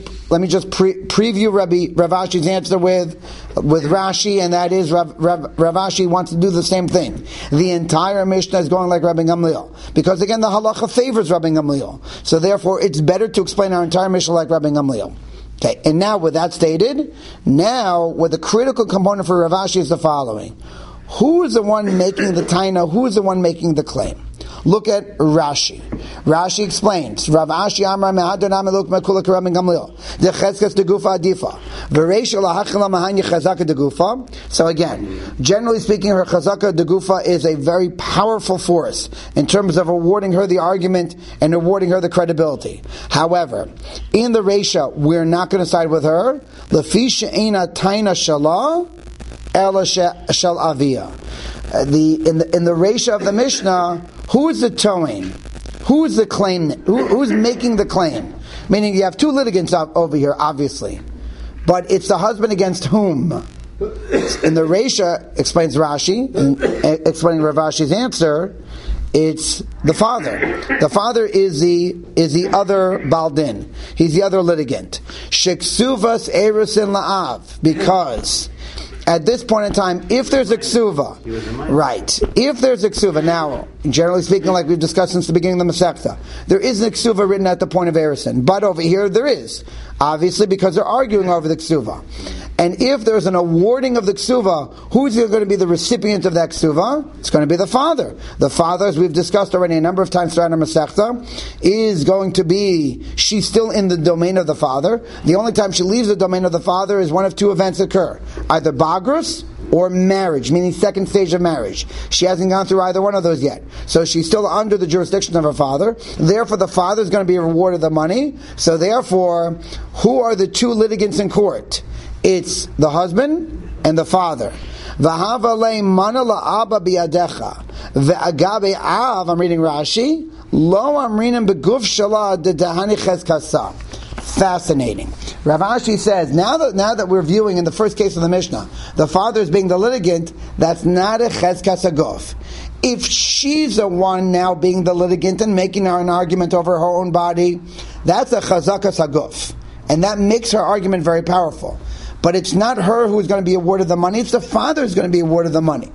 preview Rav Ashi's answer with Rashi, and that is Rav Ashi wants to do the same thing. The entire Mishnah is going like Rabbi Gamliel, because again the halacha favors Rabbi Gamliel. So therefore, it's better to explain our entire Mishnah like Rabbi Gamliel. Okay, and now with that stated, what the critical component for Rav Ashi is the following: who is the one making the taina? Who is the one making the claim? Look at Rashi. Rashi explains, Rav Ashi Amar Mehadon Ameluk Mekula Karabin Gamliel. The Cheskas de Gufa Adifa. Vereisha Lahachla Mahanya Chazaka de Gufa. So again, generally speaking, her Chazaka de Gufa is a very powerful force in terms of awarding her the argument and awarding her the credibility. However, in the Reisha, we're not going to side with her. Lefisha Eina Taina Shalah Ela Shal Avia. In the Reisha of the Mishnah, who is the towing? Who is the claim? Who's making the claim? Meaning you have two litigants over here, obviously. But it's the husband against whom? In the Reisha, explains Rashi, explaining Rav Ashi's answer, it's the father. The father is the other baldin. He's the other litigant. Sheksuvas erusin la'av. Because at this point in time, if there's a ksuva, right, if there's a ksuva, now, generally speaking, like we've discussed since the beginning of the Masechta, there is an ksuva written at the point of erison, but over here there is, obviously because they're arguing over the ksuva. And if there's an awarding of the ksuva, who's going to be the recipient of that ksuva? It's going to be the father. The father, as we've discussed already a number of times throughout our Masechta, is going to be, she's still in the domain of the father. The only time she leaves the domain of the father is one of two events occur. Either bagrus or marriage, meaning second stage of marriage. She hasn't gone through either one of those yet. So she's still under the jurisdiction of her father. Therefore, the father is going to be rewarded the money. So therefore, who are the two litigants in court? It's the husband and the father. V'havalei mana la'aba biyadecha ve'agabe av. I'm reading Rashi. Lo amrinim beguf shala dedahani cheskasa. Fascinating. Rav Ashi says, now that we're viewing in the first case of the Mishnah, the father is being the litigant, that's not a cheskas haguf. If she's the one now being the litigant and making an argument over her own body, that's a chazakas haguf. And that makes her argument very powerful. But it's not her who is going to be awarded the money, it's the father who's going to be awarded the money.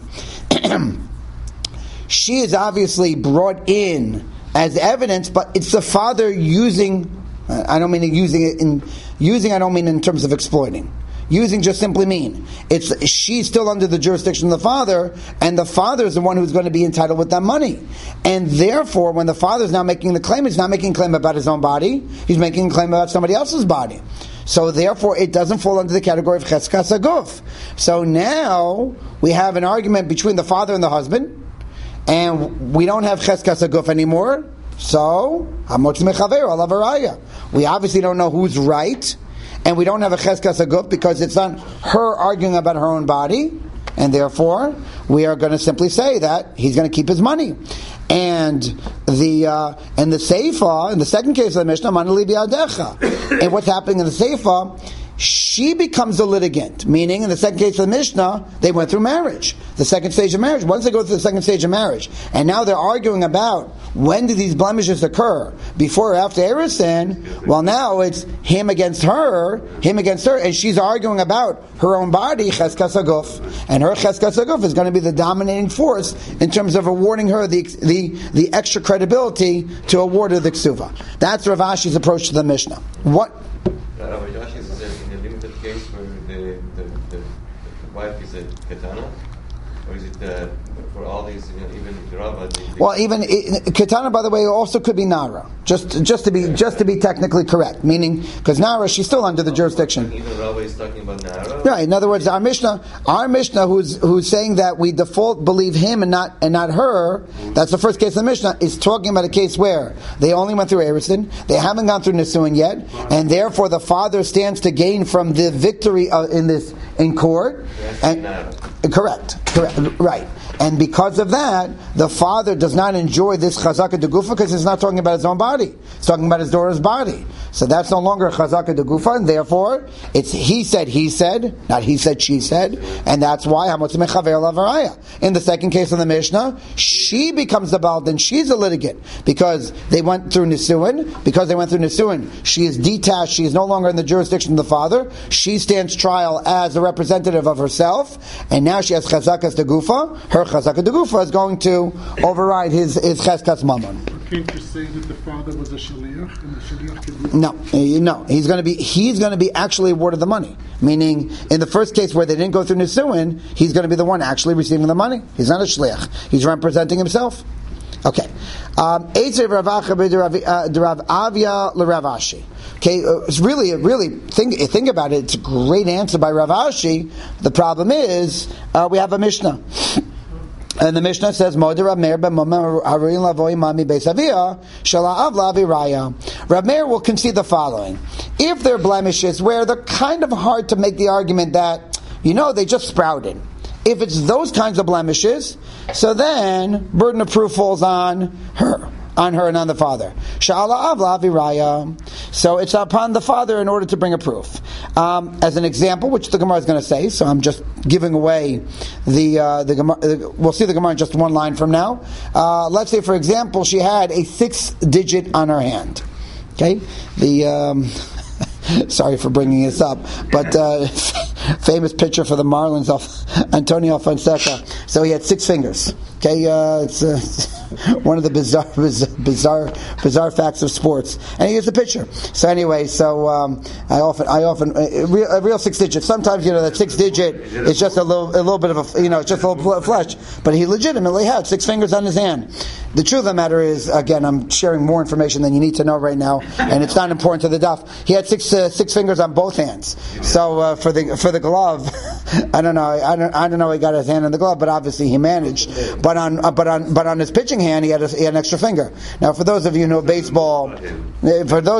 She is obviously brought in as evidence, but it's the father using, I don't mean I don't mean in terms of exploiting. Using just simply mean she's still under the jurisdiction of the father, and the father is the one who's going to be entitled with that money. And therefore, when the father is now making the claim, he's not making a claim about his own body, he's making a claim about somebody else's body. So therefore, it doesn't fall under the category of cheskas haguf. So now we have an argument between the father and the husband, and we don't have cheskas haguf anymore. So we obviously don't know who's right, and we don't have a cheskas haguf because it's not her arguing about her own body. and therefore we are going to simply say that he's going to keep his money. And the Seifa, in the second case of the Mishnah, Manali bi'adecha. And what's happening in the Seifa, she becomes the litigant, meaning in the second case of the Mishnah, they went through marriage, the second stage of marriage. Once they go through the second stage of marriage, and now they're arguing about when did these blemishes occur, before or after Erusin, well now it's him against her, and she's arguing about her own body, Cheskas Haguf, and her Cheskas Haguf is going to be the dominating force in terms of awarding her the extra credibility to award her the Ksuva. That's Rav Ashi's approach to the Mishnah. What? Rav Ashi is in a limited case where the wife is a ketana, or is it for all these, even Rava? Well, even ketana, by the way, also could be nara. Just to be technically correct, meaning because nara, she's still under the jurisdiction. Even Rava is talking about nara. Right. In other words, our Mishnah, who's saying that we default believe him and not her. That's the first case of the Mishnah. Is talking about a case where they only went through Erusin, they haven't gone through Nisuin yet, and therefore the father stands to gain from the victory in court. Correct. Right. And because of that, the father does not enjoy this chazaka de gufa because he's not talking about his own body. He's talking about his daughter's body. So that's no longer chazaka de gufa, and therefore it's he said, not he said, she said, and that's why hamotzim mechaver lavaraya. In the second case of the Mishnah, she becomes the baldin, she's a litigant because they went through nisuin. Because they went through nisuin, she is detached. She is no longer in the jurisdiction of the father. She stands trial as a representative of herself, and now she has chazakas de gufa. Her chazaka de gufa is going to override his cheskas mammon. Can't you say that the father was a shaliach and the shaliach could... No. He's going to be actually awarded the money. Meaning, in the first case where they didn't go through nisuin, he's going to be the one actually receiving the money. He's not a shaliach. He's representing himself. Okay. Eitzer Rav Avia l'Rav Ashi. Okay, it's really think about it. It's a great answer by Rav Ashi. The problem is we have a Mishnah. And the Mishnah says, Rav Meir will concede the following. If there are blemishes where they're kind of hard to make the argument that, they just sprouted. If it's those kinds of blemishes, so then burden of proof falls on her and on the father. So it's upon the father in order to bring a proof. As an example, which the Gemara is going to say, so I'm just giving away the Gemara. We'll see the Gemara in just one line from now. Let's say, for example, she had a 6th digit on her hand. Okay, sorry for bringing this up, but famous pitcher for the Marlins, Antonio Fonseca. So he had 6 fingers. Okay, it's one of the bizarre facts of sports, and he is a pitcher. So anyway, I often a real 6 digit. Sometimes that 6 digit is just a little bit of just a little flesh, but he legitimately had 6 fingers on his hand. The truth of the matter is, again, I'm sharing more information than you need to know right now, and it's not important to the daf. He had 6 fingers on both hands. So for the glove, I don't know. He got his hand in the glove, but obviously he managed. But on his pitching hand, he had an extra finger. Now, for those of you who know baseball, you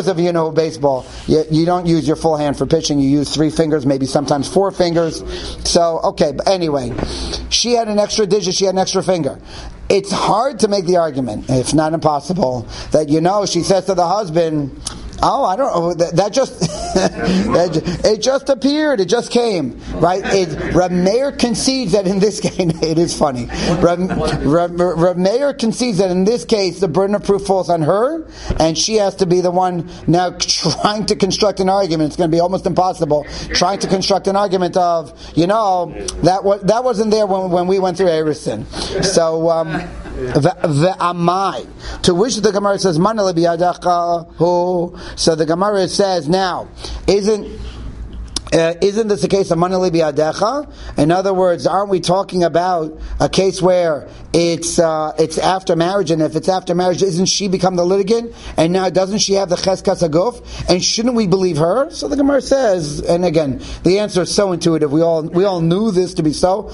don't use your full hand for pitching. You use 3 fingers, maybe sometimes 4 fingers. So, okay, but anyway, she had an extra digit, she had an extra finger. It's hard to make the argument, if not impossible, that she says to the husband, "Oh, I don't know. That just it just appeared. It just came, right?" Rav Meir concedes that in this case, it is funny. Rav Meir concedes that in this case, the burden of proof falls on her, and she has to be the one now trying to construct an argument. It's going to be almost impossible trying to construct an argument of, that wasn't there when we went through Erusin. So. Ve'amai, to which the Gemara says, "Mana lebiyadacha hu." So the Gemara says, now, isn't this a case of mana lebiyadecha? In other words, aren't we talking about a case where it's after marriage, and if it's after marriage, isn't she become the litigant? And now doesn't she have the cheskas haguf? And shouldn't we believe her? So the Gemara says, and again, the answer is so intuitive. We all knew this to be so.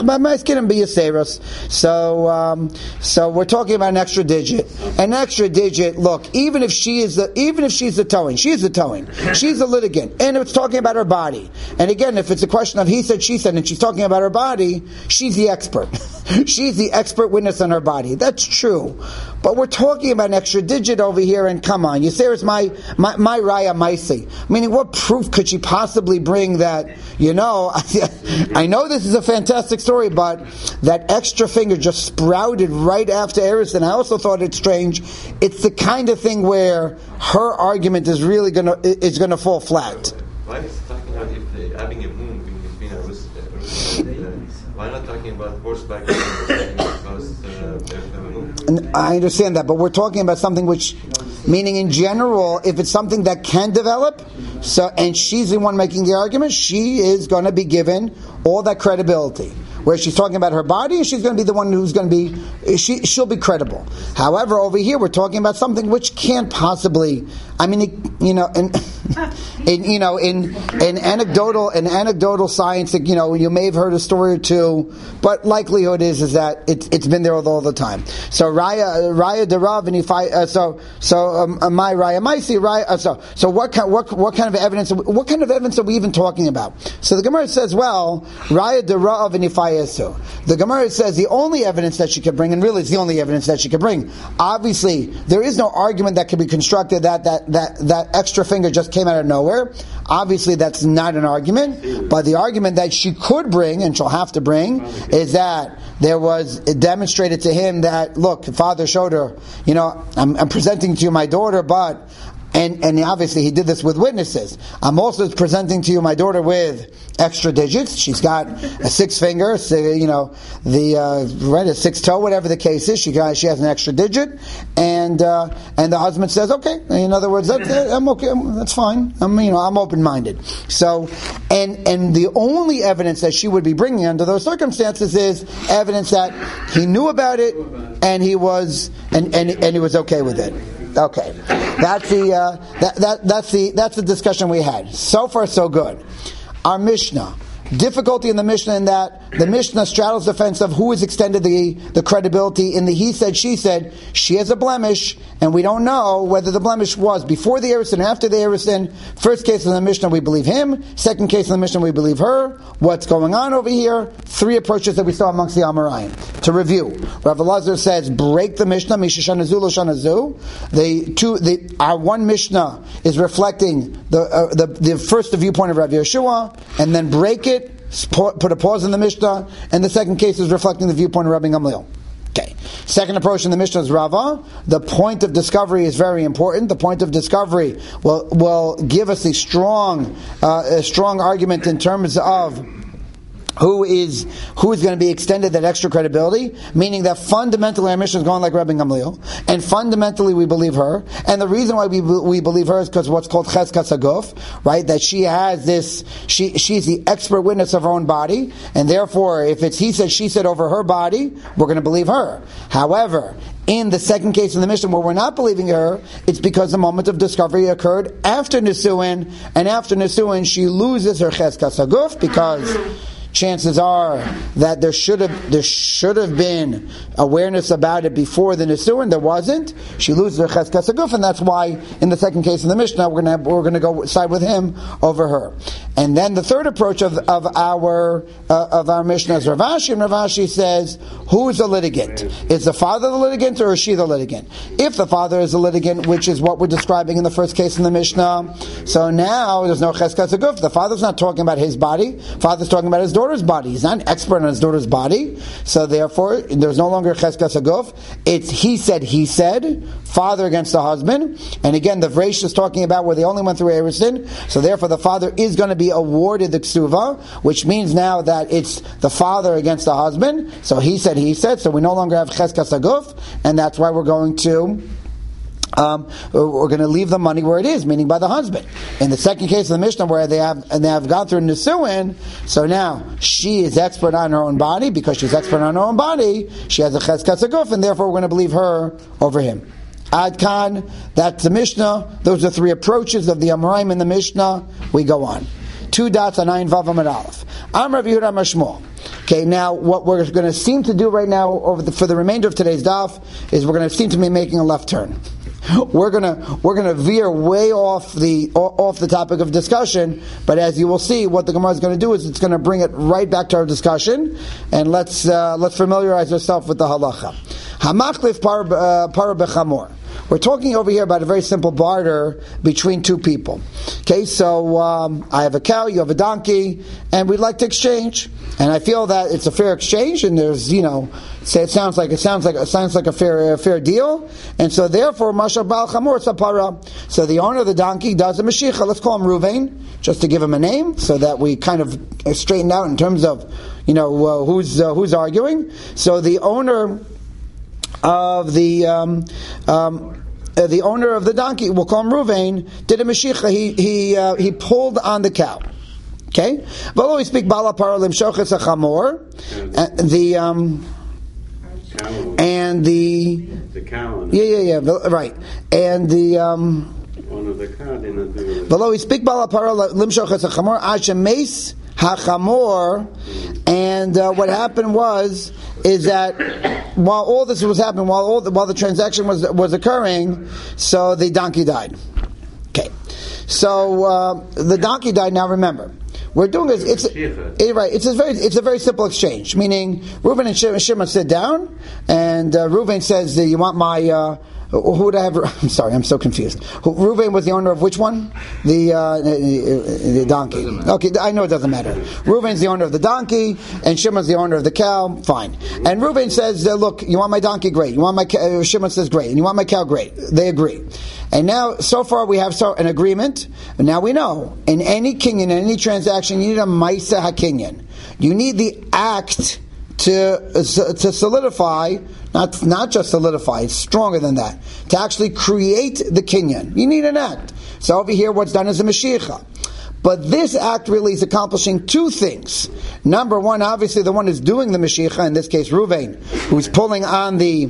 So we're talking about an extra digit. An extra digit. Look, even if she's the towing, she's the litigant, and it's talking about her body. body. And again, if it's a question of he said, she said, and she's talking about her body, she's the expert. She's the expert witness on her body. That's true. But we're talking about an extra digit over here, and come on, you say it's my raya maisi. Meaning, what proof could she possibly bring that, I know this is a fantastic story, but that extra finger just sprouted right after Eris, and I also thought it's strange. It's the kind of thing where her argument is really gonna fall flat. Why is talking about if having a moon between why not talking about horseback because there's no moon? I understand that, but we're talking about something which, meaning in general, if it's something that can develop, and she's the one making the argument, she is going to be given all that credibility. Where she's talking about her body, she's going to be the one who's going to be, she'll be credible. However, over here we're talking about something which can't possibly, in anecdotal science, you may have heard a story or two, but likelihood is that it's been there all the time. So Raya Derav, and if my Raya Maisi, Raya. So what kind of evidence? What kind of evidence are we even talking about? So the Gemara says, well, Raya Derav and Ifai. The Gemara says the only evidence that she could bring, and really it's the only evidence that she could bring. Obviously, there is no argument that can be constructed that extra finger just came out of nowhere. Obviously, that's not an argument. But the argument that she could bring, and she'll have to bring, is that it demonstrated to him that, look, father showed her, I'm presenting to you my daughter, but. And obviously he did this with witnesses. I'm also presenting to you my daughter with extra digits. She's got a 6 finger, a 6 toe, whatever the case is. She has an extra digit, and the husband says, okay. In other words, I'm okay. That's fine. I'm open-minded. So, and the only evidence that she would be bringing under those circumstances is evidence that he knew about it, and he was okay with it. Okay, that's the discussion we had. So far, so good. Our Mishnah. Difficulty in the Mishnah in that the Mishnah straddles the fence of who has extended the credibility in the he said, she said. She has a blemish, and we don't know whether the blemish was before the Erusin or after the Erusin. First case in the Mishnah, we believe him. Second case in the Mishnah, we believe her. What's going on over here? 3 approaches that we saw amongst the Amoraim. To review, Rav Elazar says, break the Mishnah, Mishashanazu lo shanazu. Our one Mishnah is reflecting the first viewpoint of Rav Yeshua, and then break it. Put a pause in the Mishnah, and the second case is reflecting the viewpoint of Rabbi Gamliel. Okay. Second approach in the Mishnah is Rava. The point of discovery is very important. The point of discovery will give us a strong argument in terms of who is going to be extended that extra credibility, meaning that fundamentally our Mishnah is going like Rabbi Gamliel, and fundamentally we believe her, and the reason why we believe her is because what's called Cheskas Haguf, right? That she has this, she's the expert witness of her own body, and therefore if it's he said, she said over her body, we're going to believe her. However, in the second case in the Mishnah where we're not believing her, it's because the moment of discovery occurred after Nisuin, and after Nisuin she loses her Cheskas Haguf because chances are that there should have been awareness about it before the Nisuin. There wasn't. She loses her Cheskas Haguf, and that's why in the second case in the Mishnah we're going to go side with him over her. And then the third approach of our Mishnah is Rav Ashi, and Rav Ashi says, who is the litigant? Is the father the litigant, or is she the litigant? If the father is the litigant, which is what we're describing in the first case in the Mishnah, so now there's no Cheskas Haguf. The father's not talking about his body. Father's talking about his daughter's body. He's not an expert on his daughter's body, so therefore there's no longer Cheskas Haguf. It's he said, father against the husband. And again, the Vreish is talking about where they only went through Erusin, so therefore the father is going to be awarded the Ksuva, which means now that it's the father against the husband. So he said, so we no longer have Cheskas Haguf, and that's why we're going to leave the money where it is, meaning by the husband. In the second case of the Mishnah, where they have gone through Nisuin, so now she is expert on her own body. Because she's expert on her own body, she has a Cheskas Haguf, and therefore we're going to believe her over him. Ad Kan, that's the Mishnah. Those are 3 approaches of the Amoraim in the Mishnah. We go on. 2 dots on Ayin Vav Amud Aleph. Am Rav Yehuda Amar Shmuel. Okay, now what we're going to seem to do right now for the remainder of today's daf is we're going to seem to be making a left turn. we're gonna veer way off the topic of discussion. But as you will see, what the Gemara is going to do is it's going to bring it right back to our discussion, and let's familiarize ourselves with the halacha. Hamachlif para bechamor. We're talking over here about a very simple barter between two people. Okay, so I have a cow, you have a donkey, and we'd like to exchange. And I feel that it's a fair exchange, and there's, say it sounds like a fair deal. And so therefore, Mashal Baal Chamor Sapara. So the owner of the donkey does a Mashicha. Let's call him Ruvain, just to give him a name, so that we kind of straighten out in terms of, who's arguing. So the owner of the owner of the donkey, we'll call him Ruvain, did a Mashicha. He pulled on the cow. Okay, but we speak Bala Paralim Shochas Achamor, the cow. Right, and the one of the cow didn't do it. Below we speak Bala Paralim Shochas Achamor Ashemes Hachamor, and what happened is that while all this was happening, while the transaction was occurring, so the donkey died. Okay, so the donkey died. Now remember, we're doing this. It's a very simple exchange. Meaning, Reuven and Shimon sit down, and Reuven says, "You want my." Who would I have? I'm sorry, I'm so confused. Reuven was the owner of which one? The donkey. Okay, I know it doesn't matter. Reuven's the owner of the donkey, and Shimon's the owner of the cow. Fine. And Reuven says, "Look, you want my donkey? Great. You want my cow?" Shimon says, "Great." And you want my cow? Great. They agree. And now, so far, we have an agreement. And now we know in any kinyan, in any transaction, you need a ma'isa hakinyan. You need the act to solidify. Not just solidify, it's stronger than that. To actually create the kinyan, you need an act. So over here, what's done is a mashicha. But this act really is accomplishing two things. Number one, obviously the one who's doing the mashicha, in this case Ruvain, who's pulling on the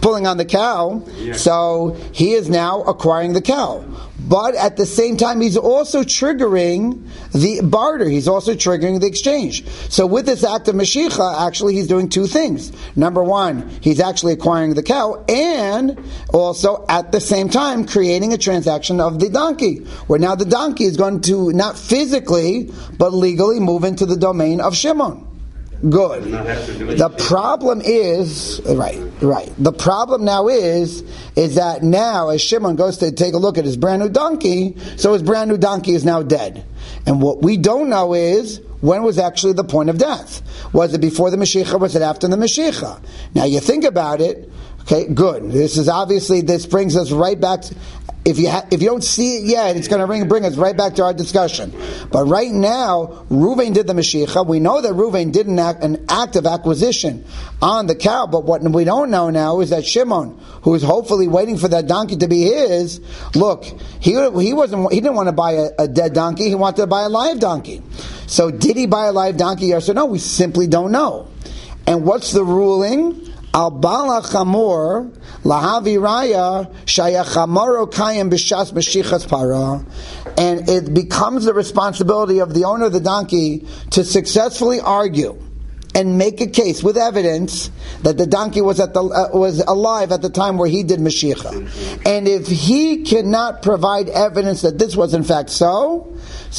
cow, so he is now acquiring the cow. But at the same time, he's also triggering the barter. He's also triggering the exchange. So with this act of Mashicha, actually he's doing two things. Number one, he's actually acquiring the cow, and also at the same time creating a transaction of the donkey, where now the donkey is going to not physically, but legally move into the domain of Shimon. Good. The problem is, right. The problem now is that now as Shimon goes to take a look at his brand new donkey, so his brand new donkey is now dead. And what we don't know is, when was actually the point of death? Was it before the Mashiach? Was it after the Mashiach? Now you think about it, okay, good. This brings us right back to, if you don't see it yet, it's going to bring us right back to our discussion. But right now, Reuven did the Mashiach. We know that Reuven did an act of acquisition on the cow, but what we don't know now is that Shimon, who is hopefully waiting for that donkey to be his, look, he didn't want to buy a dead donkey, he wanted to buy a live donkey. So did he buy a live donkey, yes or no? We simply don't know. And what's the ruling? Al bala chamor lahavi raya shayachamaro kayim b'shas mashichas para, and it becomes the responsibility of the owner of the donkey to successfully argue and make a case with evidence that the donkey was alive at the time where he did Mashiach. And if he cannot provide evidence that this was in fact so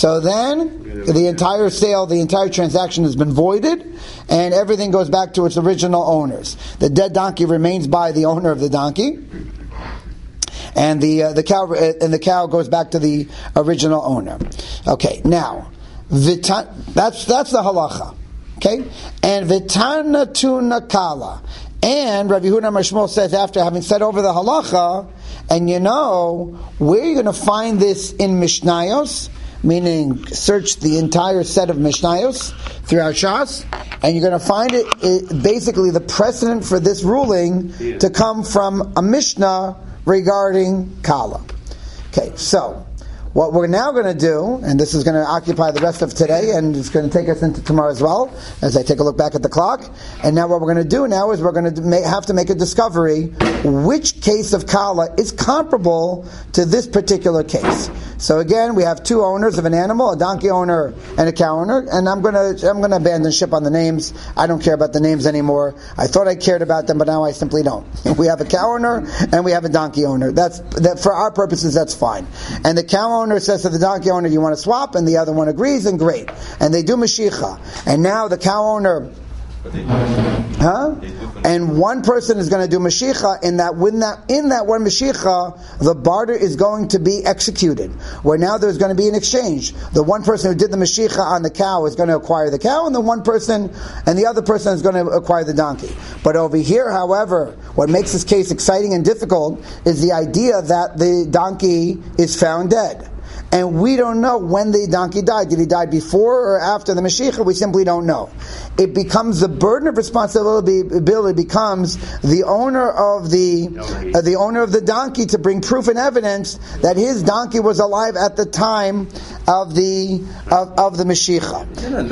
then the entire sale, the entire transaction has been voided, and everything goes back to its original owners. The dead donkey remains by the owner of the donkey, and the cow goes back to the original owner. Okay, now that's the halacha. Okay, and Vitana Tuna Kala. And Rabbi Yehuda Mashmol says, after having said over the halacha, and where you're going to find this in Mishnayos, meaning search the entire set of Mishnayos throughout Shas, and you're going to find it basically the precedent for this ruling to come from a Mishnah regarding Kala. Okay, so what we're now going to do, and this is going to occupy the rest of today, and it's going to take us into tomorrow as well, as I take a look back at the clock. And now what we're going to do now is we're going to have to make a discovery which case of Kala is comparable to this particular case. So again, we have two owners of an animal, a donkey owner and a cow owner, and I'm going to abandon ship on the names. I don't care about the names anymore. I thought I cared about them, but now I simply don't. We have a cow owner and we have a donkey owner. That for our purposes, that's fine. And the cow owner says to the donkey owner, "You want to swap?" And the other one agrees, and great. And they do Mashicha. And now the cow owner, and one person is going to do Mashicha. In that one Mashicha, the barter is going to be executed. Where now there's going to be an exchange. The one person who did the Mashicha on the cow is going to acquire the cow, and the other person is going to acquire the donkey. But over here, however, what makes this case exciting and difficult is the idea that the donkey is found dead. And we don't know when the donkey died. Did he die before or after the Mashiach? We simply don't know. It becomes the burden of responsibility becomes the owner of the donkey to bring proof and evidence that his donkey was alive at the time of the Mashiach.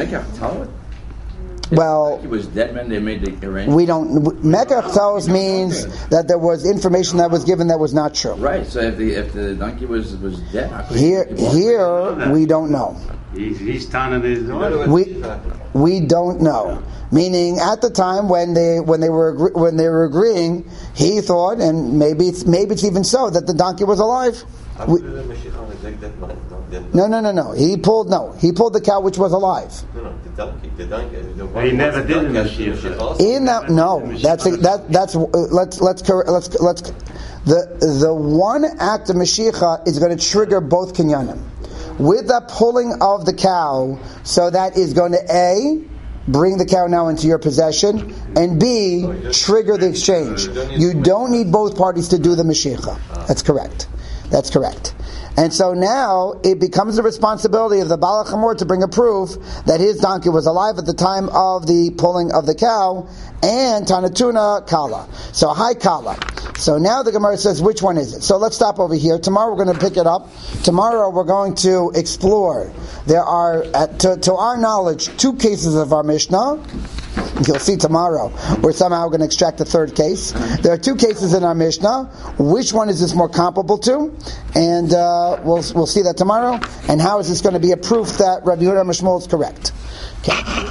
Well, he was dead when they made the arrangement. We don't. Mekach Taos means that there was information that was given that was not true. Right. So if the donkey was dead, here we don't know. He's telling his daughter. We don't know. Meaning, at the time when they were agreeing, he thought, and maybe it's even so, that the donkey was alive. No. He pulled the cow which was alive. No, the donkey. He never did in Mashiach. The one act of Mashiach is going to trigger both kinyanim. With the pulling of the cow, so that is going to A, bring the cow now into your possession, and B, trigger the exchange. You don't need both parties to do the Mashiach. That's correct. And so now it becomes the responsibility of the Baal HaChamor to bring a proof that his donkey was alive at the time of the pulling of the cow, and Tanatuna Kala. So hi Kala. So now the Gemara says, which one is it? So let's stop over here. Tomorrow we're going to pick it up. Tomorrow we're going to explore. There are, to our knowledge, two cases of our Mishnah. You'll see tomorrow. We're somehow going to extract a third case. There are two cases in our Mishnah. Which one is this more comparable to? And we'll see that tomorrow. And how is this going to be a proof that Rabbi Yehuda Mishmol is correct? Okay.